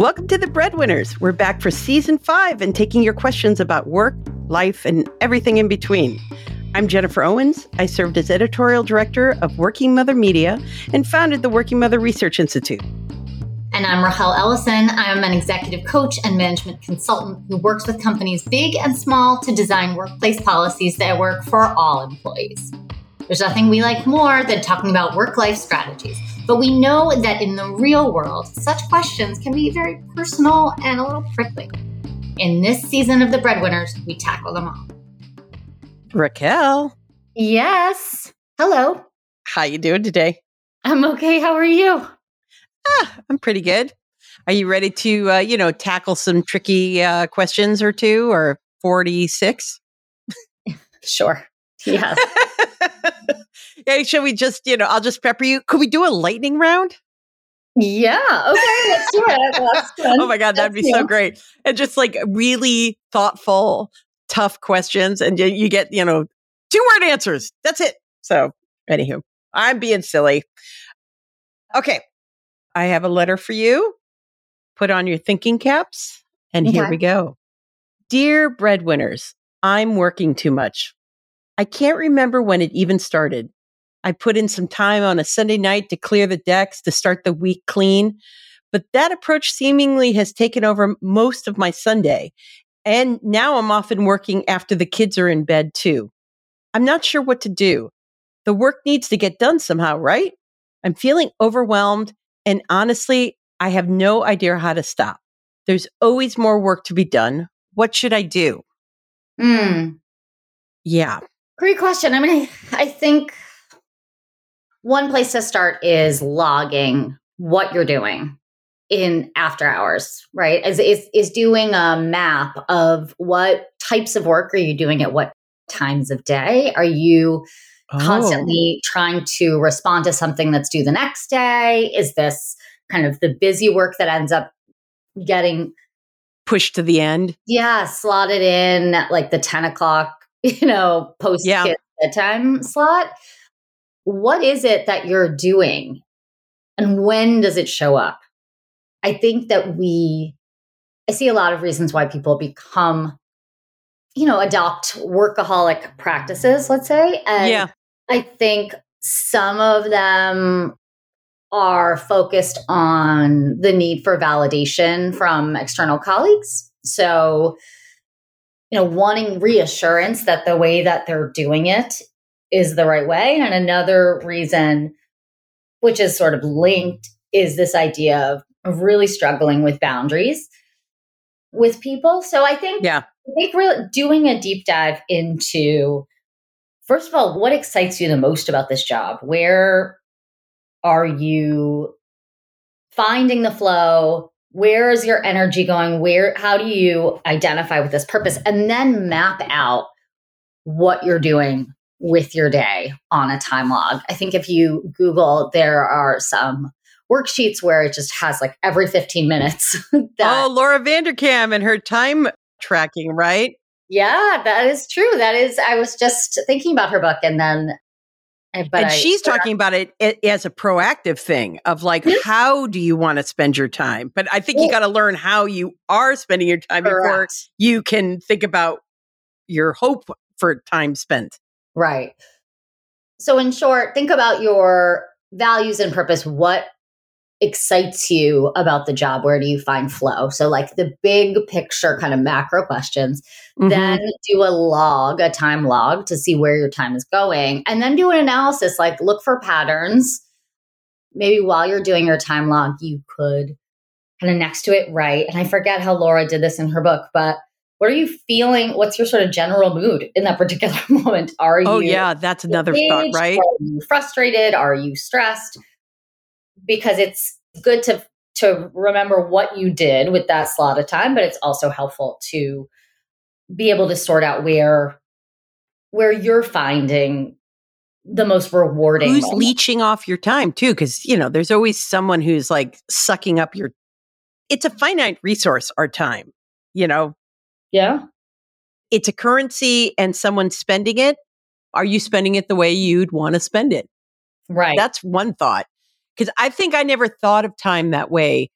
Welcome to The Breadwinners. We're back for season 5 and taking your questions about work, life, and everything in between. I'm Jennifer Owens. I served as editorial director of Working Mother Media and founded the Working Mother Research Institute. And I'm Rahel Ellison. I'm an executive coach and management consultant who works with companies big and small to design workplace policies that work for all employees. There's nothing we like more than talking about work-life strategies, but we know that in the real world, such questions can be very personal and a little prickly. In this season of The Breadwinners, we tackle them all. Raquel. Yes. Hello. How you doing today? I'm okay. How are you? I'm pretty good. Are you ready to, tackle some tricky questions or two or 46? Sure. Yeah. Hey, shall we just, I'll just pepper you. Could we do a lightning round? Yeah. Okay. Let's do it. That's fun. Oh my God, that'd be so great. And just like really thoughtful, tough questions. And you get, 2-word answers. That's it. So anywho, I'm being silly. Okay. I have a letter for you. Put on your thinking caps. And here we go. Dear Breadwinners, I'm working too much. I can't remember when it even started. I put in some time on a Sunday night to clear the decks to start the week clean, but that approach seemingly has taken over most of my Sunday. And now I'm often working after the kids are in bed too. I'm not sure what to do. The work needs to get done somehow, right? I'm feeling overwhelmed, and honestly, I have no idea how to stop. There's always more work to be done. What should I do? Yeah. Great question. I mean, I think one place to start is logging what you're doing in after hours, right? Is doing a map of what types of work are you doing at what times of day? Are you constantly trying to respond to something that's due the next day? Is this kind of the busy work that ends up getting pushed to the end? Yeah, slotted in at like the 10 o'clock, post kids bedtime slot. What is it that you're doing and when does it show up? I think that I see a lot of reasons why people become, adopt workaholic practices, let's say. And I think some of them are focused on the need for validation from external colleagues. So, wanting reassurance that the way that they're doing it is the right way. And another reason, which is sort of linked, is this idea of really struggling with boundaries with people. So I think really doing a deep dive into, first of all, what excites you the most about this job? Where are you finding the flow? Where is your energy going? How do you identify with this purpose? And then map out what you're doing with your day on a time log. I think if you Google, there are some worksheets where it just has like every 15 minutes. Laura Vanderkam and her time tracking, right? Yeah, that is true. I was just thinking about her book she's talking about it as a proactive thing of like, how do you want to spend your time? But I think you got to learn how you are spending your time before you can think about your hope for time spent. Right. So in short, think about your values and purpose. What excites you about the job? Where do you find flow? So like the big picture kind of macro questions, then do a time log to see where your time is going, and then do an analysis, like look for patterns. Maybe while you're doing your time log, you could kind of next to it write, and I forget how Laura did this in her book, but what are you feeling? What's your sort of general mood in that particular moment? Are you that's another thought, right? Are you frustrated? Are you stressed? Because it's good to remember what you did with that slot of time, but it's also helpful to be able to sort out where you're finding the most rewarding. Who's leeching off your time too? Because, there's always someone who's like sucking up it's a finite resource, our time, Yeah. It's a currency and someone's spending it. Are you spending it the way you'd want to spend it? Right. That's one thought. Because I think I never thought of time that way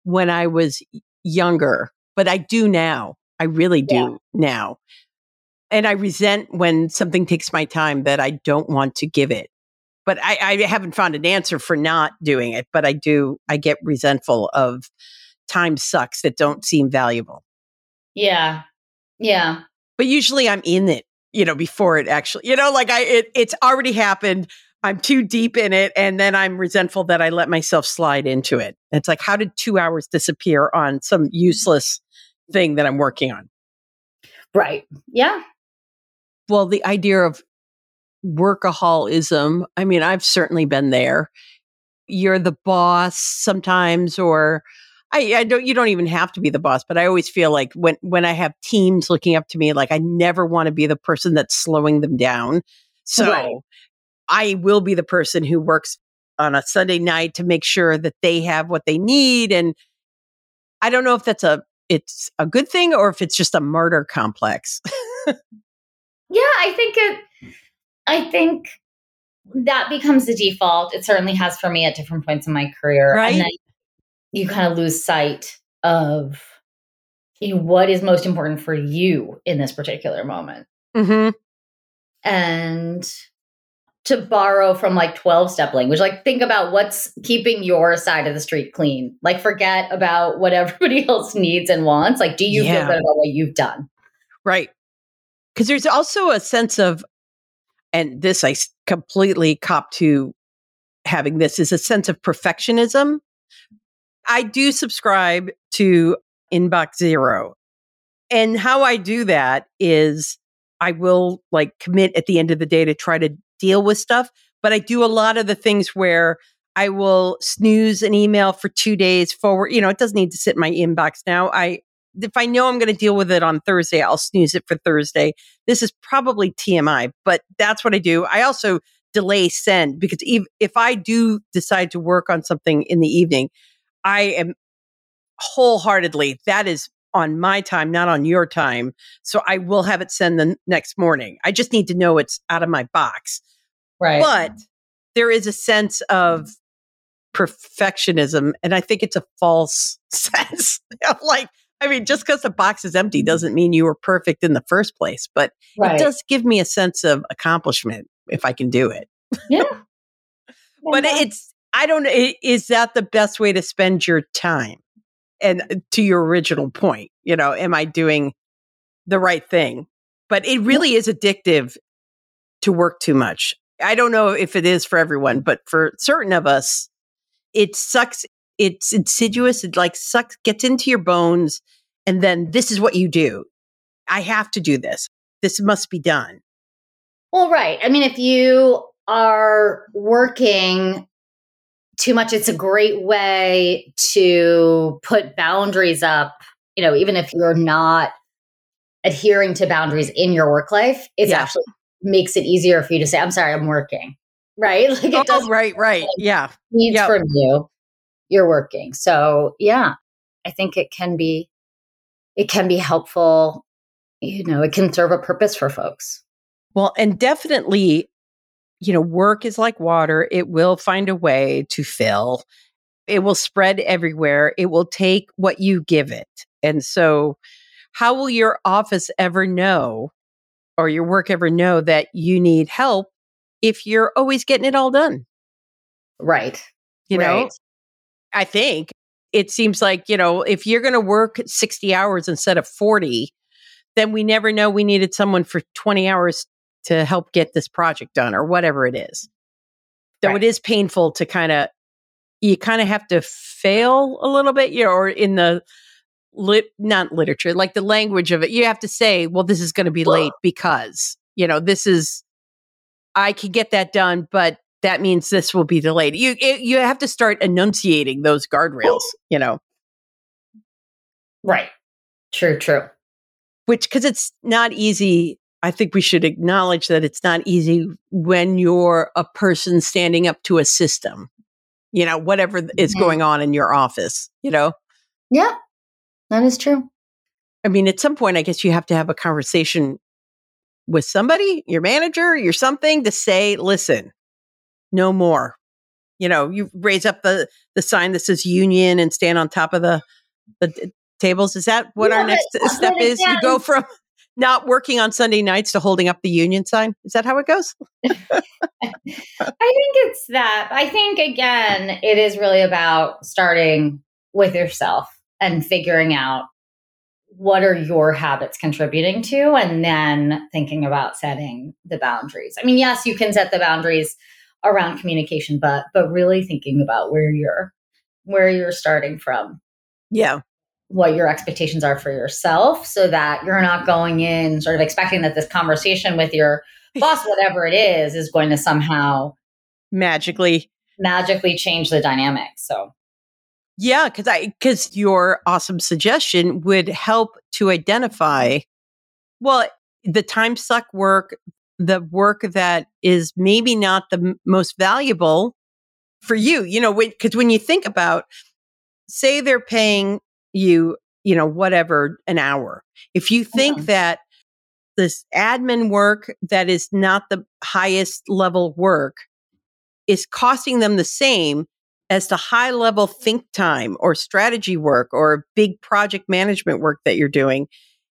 when I was younger, but I do now. I really do now. And I resent when something takes my time that I don't want to give it. But I haven't found an answer for not doing it. But I get resentful of time sucks that don't seem valuable. Yeah. Yeah. But usually I'm in it, before it actually, it's already happened. I'm too deep in it. And then I'm resentful that I let myself slide into it. It's like, how did 2 hours disappear on some useless thing that I'm working on? Right. Yeah. Well, the idea of workaholism, I mean, I've certainly been there. You're the boss sometimes, or you don't even have to be the boss, but I always feel like when I have teams looking up to me, like I never want to be the person that's slowing them down. So I will be the person who works on a Sunday night to make sure that they have what they need. And I don't know if it's a good thing or if it's just a martyr complex. Yeah, I think that becomes the default. It certainly has for me at different points in my career. Right. And then you kind of lose sight of what is most important for you in this particular moment. Mm-hmm. And to borrow from like 12-step language, like think about what's keeping your side of the street clean. Like forget about what everybody else needs and wants. Like, do you feel good about what you've done? Right. Because there's also a sense of, and this I completely cop to having this, is a sense of perfectionism. I do subscribe to Inbox Zero. And how I do that is I will like commit at the end of the day to try to deal with stuff. But I do a lot of the things where I will snooze an email for 2 days forward. It doesn't need to sit in my inbox now. If I know I'm going to deal with it on Thursday, I'll snooze it for Thursday. This is probably TMI, but that's what I do. I also delay send because if I do decide to work on something in the evening, I am wholeheartedly, that is on my time, not on your time. So I will have it send the next morning. I just need to know it's out of my box. Right. But there is a sense of perfectionism. And I think it's a false sense of just because the box is empty doesn't mean you were perfect in the first place. But it does give me a sense of accomplishment if I can do it. Yeah. But I don't know, is that the best way to spend your time? And to your original point, am I doing the right thing? But it really is addictive to work too much. I don't know if it is for everyone, but for certain of us, it sucks. It's insidious. It sucks, gets into your bones. And then this is what you do. I have to do this. This must be done. Well, right. I mean, if you are working too much, it's a great way to put boundaries up. Even if you're not adhering to boundaries in your work life, it actually makes it easier for you to say, I'm sorry, I'm working. Right? Like it does. Right. Yeah. Needs from you. You're working. So yeah, I think it can be helpful. It can serve a purpose for folks. Well, and definitely, work is like water. It will find a way to fill. It will spread everywhere. It will take what you give it. And so how will your office ever know, or your work ever know, that you need help if you're always getting it all done? Right. You know, I think it seems like, if you're going to work 60 hours instead of 40, then we never know we needed someone for 20 hours to help get this project done or whatever it is. Though it is painful to you have to fail a little bit, or in the not literature, like the language of it, you have to say, well, this is going to be late because, I can get that done, but that means this will be delayed. You have to start enunciating those guardrails, Right. True. Which, because it's not easy. I think we should acknowledge that it's not easy when you're a person standing up to a system, whatever is going on in your office, Yeah, that is true. I mean, at some point, I guess you have to have a conversation with somebody, your manager, your something, to say, listen, no more. You raise up the sign that says union and stand on top of the tables. Is that what our next step is? You go from not working on Sunday nights to holding up the union sign. Is that how it goes? I think it's that. I think, again, it is really about starting with yourself and figuring out what are your habits contributing to, and then thinking about setting the boundaries. I mean, yes, you can set the boundaries around communication, but really thinking about where you're starting from. Yeah. What your expectations are for yourself, so that you're not going in sort of expecting that this conversation with your boss, whatever it is going to somehow magically change the dynamic. So yeah, because your awesome suggestion would help to identify, well, the time suck work, the work that is maybe not the most valuable for you, because when you think about, say they're paying you, whatever, an hour. If you think that this admin work that is not the highest level work is costing them the same as the high level think time or strategy work or big project management work that you're doing,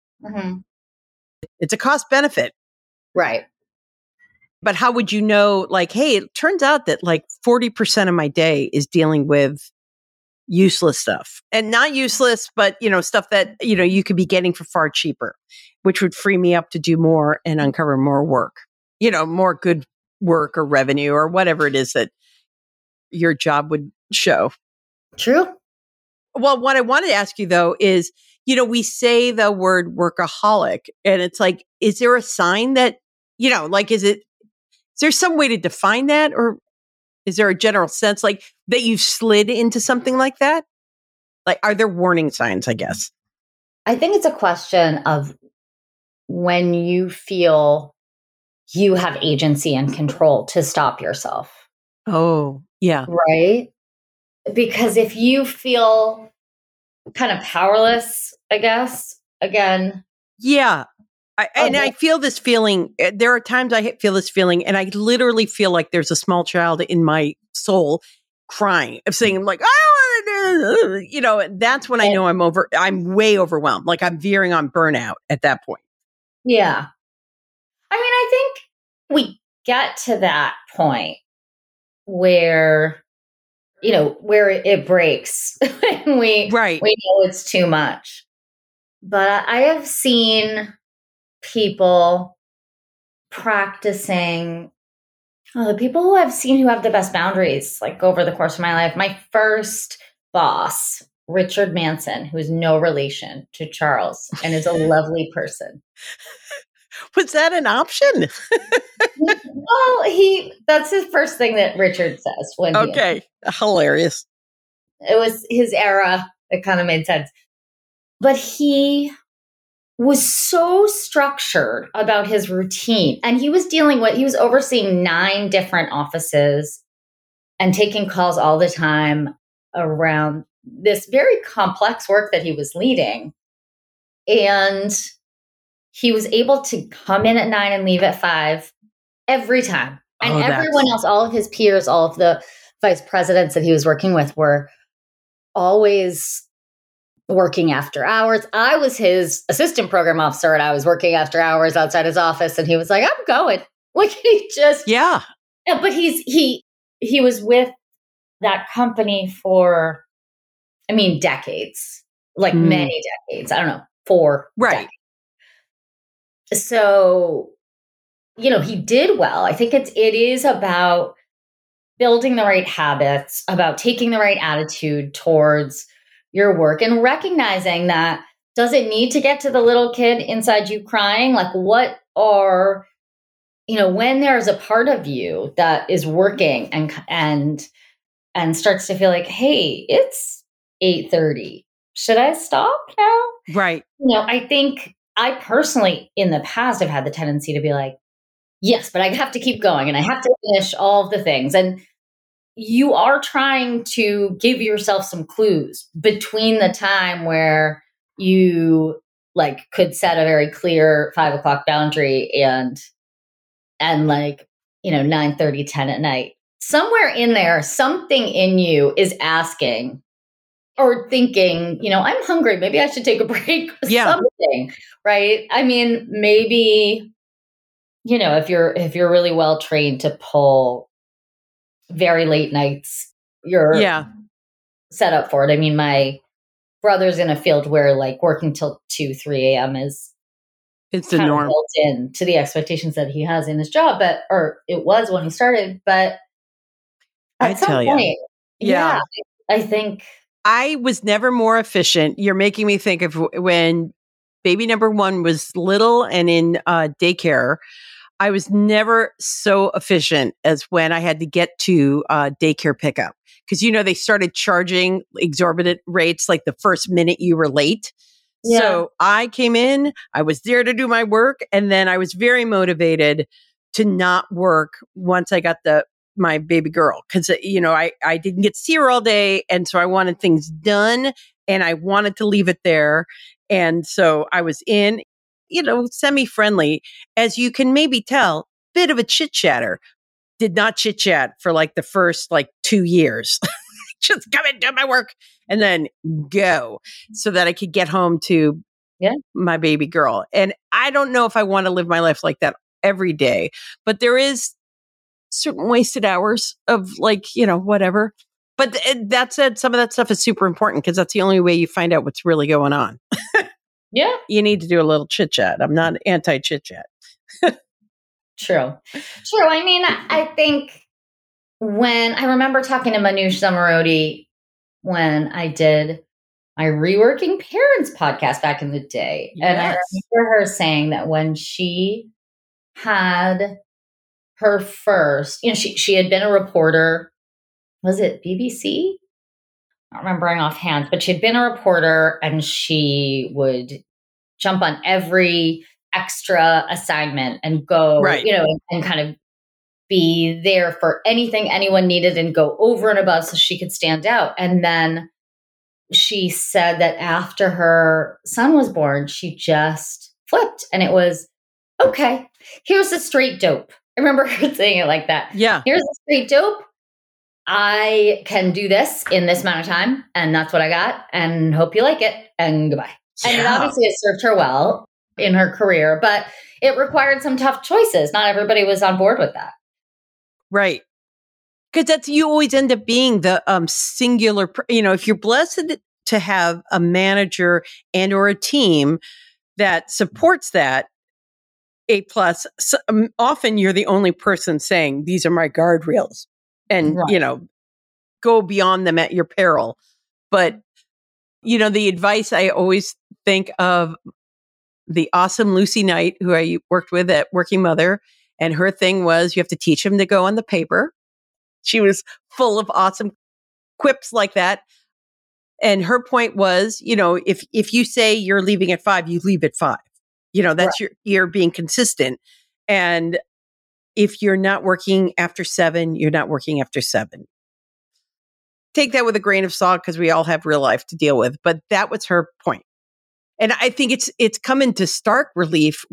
it's a cost benefit. Right. But how would you know, like, hey, it turns out that like 40% of my day is dealing with useless stuff, and not useless, but stuff that you could be getting for far cheaper, which would free me up to do more and uncover more work, more good work or revenue or whatever it is that your job would show. True. Well, what I wanted to ask you though is, we say the word workaholic, and it's like, is there a sign that, is there some way to define that, or is there a general sense like that you've slid into something like that? Like, are there warning signs, I guess? I think it's a question of when you feel you have agency and control to stop yourself. Oh, yeah. Right? Because if you feel kind of powerless, I guess, again. Yeah. I feel this feeling. There are times I feel this feeling, and I literally feel like there's a small child in my soul crying, of saying like, oh, that's when I know I'm way overwhelmed. Like I'm veering on burnout at that point. Yeah. I mean, I think we get to that point where, where it breaks when we know it's too much. But I have seen people practicing, the people who I've seen who have the best boundaries, like over the course of my life. My first boss, Richard Manson, who is no relation to Charles and is a lovely person. Was that an option? Well, that's his first thing that Richard says. Hilarious. It was his era. It kind of made sense. But he was so structured about his routine, and he was overseeing 9 different offices and taking calls all the time around this very complex work that he was leading. And he was able to come in at 9 and leave at 5 every time. And everyone else, all of his peers, all of the vice presidents that he was working with were always working after hours. I was his assistant program officer, and I was working after hours outside his office, and he was like, I'm going. Like, he just... Yeah. But he was with that company for, decades. Like many decades. I don't know, 4 decades. So, he did well. I think it is about building the right habits, about taking the right attitude towards your work, and recognizing that, does it need to get to the little kid inside you crying? Like, what are, when there's a part of you that is working and starts to feel like, hey, it's 8:30. Should I stop now? Right. I think I personally in the past have had the tendency to be like, yes, but I have to keep going and I have to finish all of the things. And you are trying to give yourself some clues between the time where you could set a very clear 5 o'clock boundary and 9:30, 10 at night somewhere in there, something in you is asking or thinking, I'm hungry. Maybe I should take a break. Yeah. Something, right? I mean, maybe, if you're really well trained to pull very late nights, you're set up for it. I mean, my brother's in a field where like working till 2, 3 a.m. it's the norm, built in to the expectations that he has in his job, or it was when he started. But at some point, I think I was never more efficient. You're making me think of when baby number 1 was little and in daycare. I was never so efficient as when I had to get to daycare pickup. Because, they started charging exorbitant rates like the first minute you were late. Yeah. So I came in, I was there to do my work. And then I was very motivated to not work once I got my baby girl. Because, I didn't get to see her all day. And so I wanted things done and I wanted to leave it there. And so I was in, semi-friendly, as you can maybe tell, bit of a chit-chatter. Did not chit-chat for like the first 2 years. Just come and do my work and then go so that I could get home to my baby girl. And I don't know if I want to live my life like that every day, but there is certain wasted hours of whatever. But that said, some of that stuff is super important because that's the only way you find out what's really going on. Yeah. You need to do a little chit chat. I'm not anti chit chat. True. I mean, I think when I remember talking to Manoush Zomorodi when I did my Reworking Parents podcast back in the day. Yes. And I remember her saying that when she had her first, she had been a reporter. Was it BBC? I don't remember offhand, but she'd been a reporter and she would jump on every extra assignment and go, and kind of be there for anything anyone needed and go over and above so she could stand out. And then she said that after her son was born, she just flipped and it was, okay, here's the straight dope. I remember her saying it like that. Yeah. Here's the straight dope. I can do this in this amount of time. And that's what I got. And hope you like it. And goodbye. Yeah. And it obviously has served her well in her career, but it required some tough choices. Not everybody was on board with that. Right. Because you always end up being the singular, if you're blessed to have a manager and or a team that supports that A+, often you're the only person saying, these are my guardrails and, go beyond them at your peril. But, the advice I always think of the awesome Lucy Knight, who I worked with at Working Mother, and her thing was you have to teach them to go on the paper. She was full of awesome quips like that. And her point was, if you say you're leaving at 5, you leave at 5. That's you're being consistent. And if you're not working after 7, you're not working after 7. Take that with a grain of salt because we all have real life to deal with. But that was her point. And I think it's come into stark relief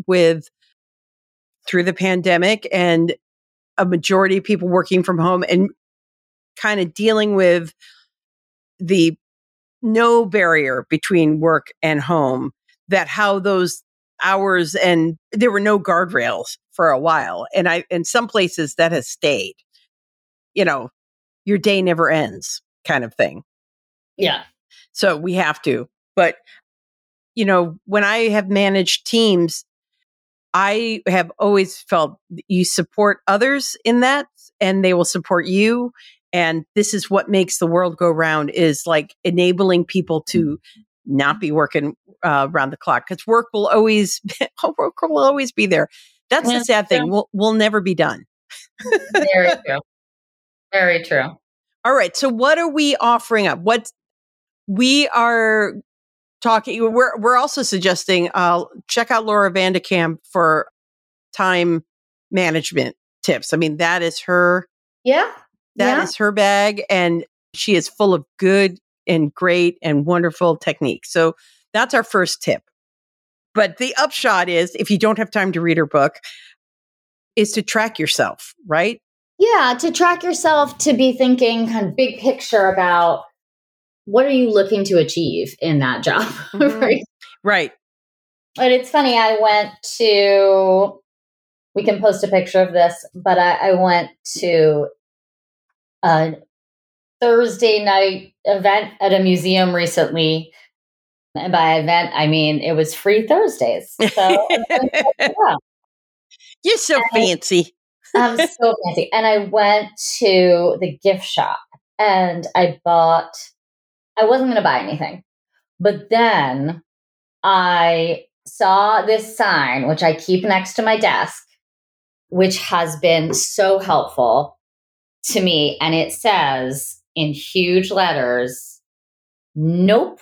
through the pandemic and a majority of people working from home and kind of dealing with the no barrier between work and home, that how those hours and there were no guardrails for a while. And in some places that has stayed, your day never ends kind of thing. Yeah. So we have to, but when I have managed teams, I have always felt you support others in that and they will support you. And this is what makes the world go round, is like enabling people to not be working around the clock, because work will always be there. That's the sad thing. We'll never be done. Very true. Very true. All right. So what are we offering up? What we are talking, we're also suggesting, check out Laura Vanderkam for time management tips. I mean, that is her. Yeah. That is her bag. And she is full of good and great and wonderful techniques. So that's our first tip. But the upshot is, if you don't have time to read her book, is to track yourself, right? Yeah, to track yourself, to be thinking kind of big picture about what are you looking to achieve in that job, right? Right. But it's funny, we can post a picture of this, but I went to a Thursday night event at a museum recently. And by event, I mean it was free Thursdays. So yeah. You're so fancy. I'm so fancy. And I went to the gift shop and I wasn't going to buy anything. But then I saw this sign, which I keep next to my desk, which has been so helpful to me. And it says in huge letters, nope.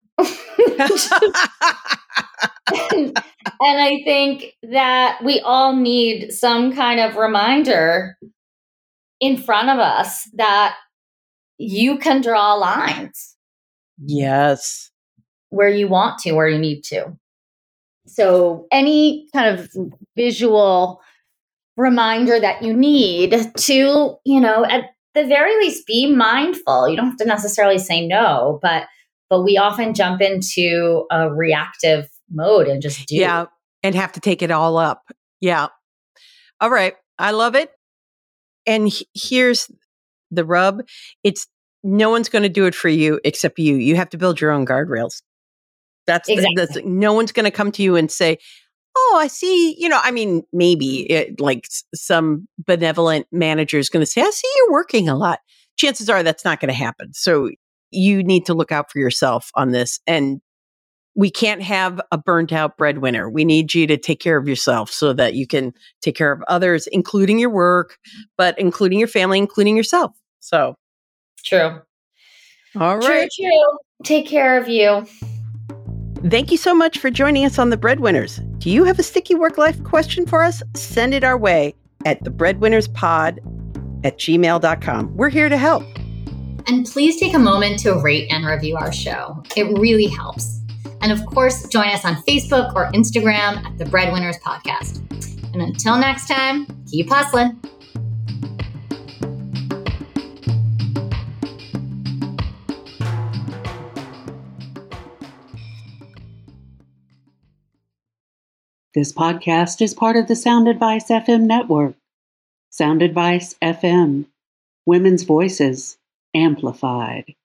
And I think that we all need some kind of reminder in front of us that you can draw lines. Yes. Where you want to, where you need to. So any kind of visual reminder that you need to, at the very least, be mindful. You don't have to necessarily say no, but we often jump into a reactive mode and just do. Yeah, and have to take it all up. Yeah. All right. I love it. And here's the rub. It's no one's going to do it for you except you. You have to build your own guardrails. That's exactly. No one's going to come to you and say, oh, I see, maybe some benevolent manager is going to say, I see you're working a lot. Chances are that's not going to happen. So you need to look out for yourself on this. And we can't have a burnt out breadwinner. We need you to take care of yourself so that you can take care of others, including your work, but including your family, including yourself. So true. All right. True. Take care of you. Thank you so much for joining us on The Breadwinners. Do you have a sticky work-life question for us? Send it our way at thebreadwinnerspod@gmail.com. We're here to help. And please take a moment to rate and review our show. It really helps. And of course, join us on Facebook or Instagram at The Breadwinners Podcast. And until next time, keep hustling. This podcast is part of the Sound Advice FM network. Sound Advice FM. Women's voices amplified.